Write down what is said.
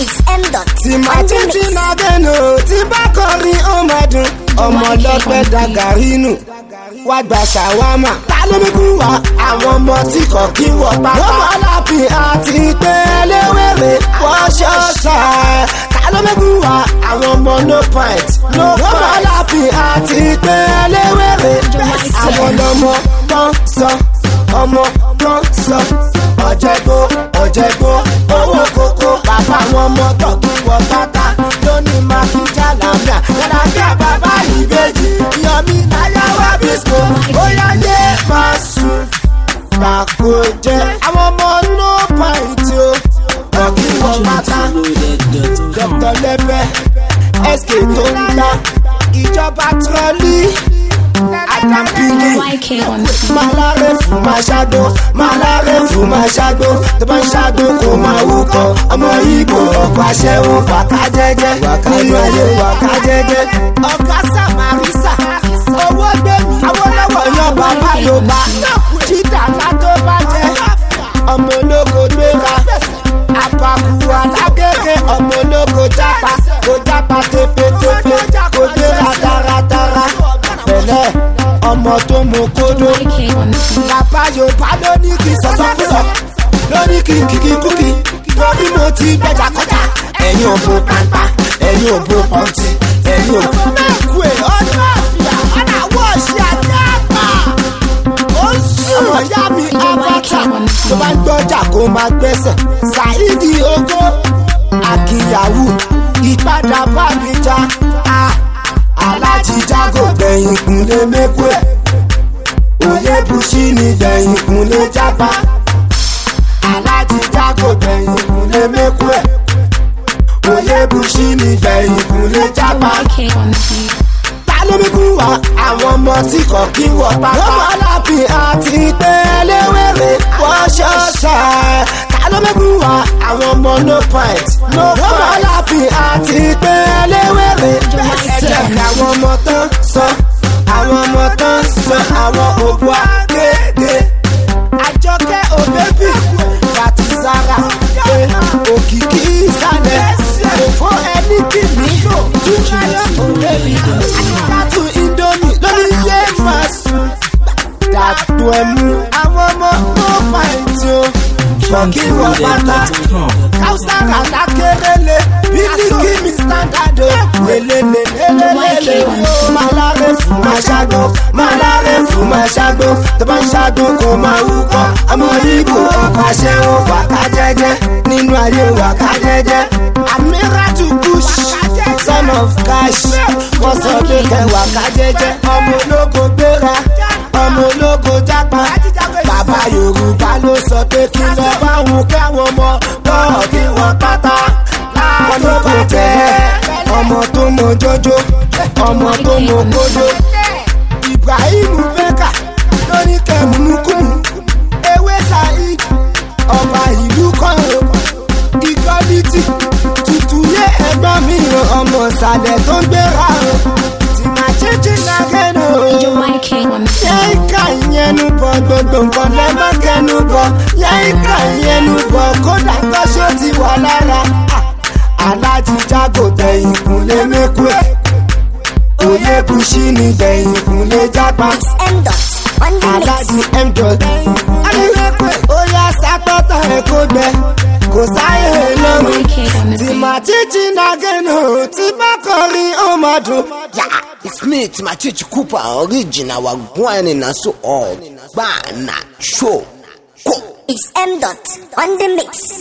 It's M. Tí máa títí náà dẹnu, tí bá kọrin ó máa dùn. Ọmọ lọ́pẹ́ dàgàrí nù, wá gba ṣàwámà. Ta ló mú kú wa? Àwọn ọmọ tí kò kí wọ pátá. Wọ́n mọ̀ lápì àti pé eléwèrè wọ́n ṣọ́ọ̀ṣà. Ta ló mú kú wa? Àwọn ọmọ no point. Wọ́n mọ̀ lápì àti pé eléwèrè. Àwọn ọmọ tán sọ, ọmọ tán sọ. Ọ̀jẹ̀gbó, owó kókó. Bàbá àwọn ọmọ tọ̀kí wọ pátá. Lónìí máa kí jàlámíà. Jàlámíà bàbá ìbejì. Yọ̀mí náyàwó bísco. Ó yá yé máa sùn. Bàkó jẹ́ àwọn ọmọ no point o. Tọ̀kí wọ pátá. Dr. Lẹ́pẹ́, SK tó ń gbá. Ìjọba trọ́lì. Àjàmpìlì. Malare fún máa ṣágbó. Malare fún máa ṣágbó. Tó bá ń ṣágbó kò máa wúkọ́. Ọmọ Ìgbò ọkọ̀ aṣẹ́wó wàká jẹ́jẹ́. Nínú ayé wàká jẹ́jẹ́. Ọ̀gá Sàmárìsà. Owó gbé mi. Awólọ́wọ̀ yan bàbá Yorùbá. Jídà ká tó bá jẹ́. Ọmọ ológo gbéra. Àpapọ̀ alágége. Ọmọ ológo jápa. Kò jápa tépétépé. Kò gbéra dáradára. Pẹ̀lẹ́ ọmọ tó mú kódó. Bàbá Yorùbá ló ní kí sọ̀sọ̀kúsọ̀. Ló ní kí kìkìkúkì. Lórí mo ti gbẹjà kọjá. Ẹ̀yin òbò pàǹpà. Ẹ̀yin òbò pọ̀ntì. Ẹ̀yin òbò. Mẹ́kù ẹ̀ ọdún àfíà. Ọ̀nà àwọ̀ ṣe àdáàbà. Ó sùn. Ọmọ ìyá mi abata. Tó bá ń gbọ́jà kó máa gbẹ́sẹ̀. Saidi Ogo. Akiyahu. Ìpadà bá mi já. Alájí Jágò gbẹ̀yìn kúnlé mẹ́kú ẹ̀. Oyè Bùsí ni gbẹ̀yìn kúnlé jápa. Alájí Jágò gbẹ̀yìn kúnlé mẹ́kú ẹ̀. Oyè Bùsí ni gbẹ̀yìn kúnlé jápa. Ta ló mú kú wa? Àwọn ọmọ tí kò kí wọ pátá. Wọ́n mọ̀ lápì àti pé eléwèrè wọ́n ṣọ́ọ̀ṣà. Ta ló mú kú wa? Àwọn ọmọ no point. Wọ́n mọ̀ lápì àti pé eléwèrè. Ẹ̀jẹ̀ ni àwọn ọmọ tán sọ. Àwọn ọmọ tán sọ. Àwọn òbú akéde. Àjọkẹ́ òbẹ́bí. Bàtìsára. Òkìkí ìsàlẹ̀. Òfò ẹni kìíní. Túnmáyọ̀ òbẹ́bí. Àtìkátù Indomie lórí yé máa sùn. Dàpọ̀ ẹ̀mú. Àwọn ọmọ no point o. Ṣọ́kí wọ pátá. Káùsára lákèrèlé. Bílíkì mi standard o. Lélelélelélele. Malare fún máa ṣágbó. Malare fún máa ṣágbó. Tó bá ń ṣágbó kò máa wúkọ́. Ọmọ Ìgbò ọkọ̀ aṣẹ́wó wàká jẹ́jẹ́. Nínú ayé wàká jẹ́jẹ́. Amiratu Bush. Son of Cash. Wọ́n sọ pé kẹ́ wàká jẹ́jẹ́. Ọmọ ológo gbéra. Ọmọ ológo jápa. Bàbá Yorùbá ló sọ pé kí lọ bá wù káwọn ọmọ bọ́ọ̀ kí wọ́n pátá. Wọ́n ló kò jẹ́ ọmọ tó mọ jọjọ, ọmọ tó mọ kódó. Ibrahim Beka lórí kẹmúkúmù. Ewé Saheed ọba ìlú kan o. Equality tutù yé ẹgbọ́n mi ọmọ ìsàlẹ̀ tó ń gbéra o. Tí màá jíjí náà kẹ́nu o. Yẹ́ìká ìyẹnu bọ̀ gbogbo nǹkan lẹ́mọ́ kẹnu bọ̀. Yẹ́ìká ìyẹnu bọ̀ kódà gbọ́sọ̀ ti wà lára. Alájí Jágò gbẹ̀yìn kúnlé mẹ́kú ẹ̀. Oyè Bùsí ni gbẹ̀yìn kúnlé jápa. Alájí M. Adéwékwé ó yá sápọ́tà ẹ̀ kó gbẹ. Kò sáyé lọ́rùn. Tí màá títí náà gẹ̀nù. Tí bá kọrin ó máa dùn. It's me, Timachichi Cooper, original, wa gwani na so all. Ba na show. It's M. On the mix.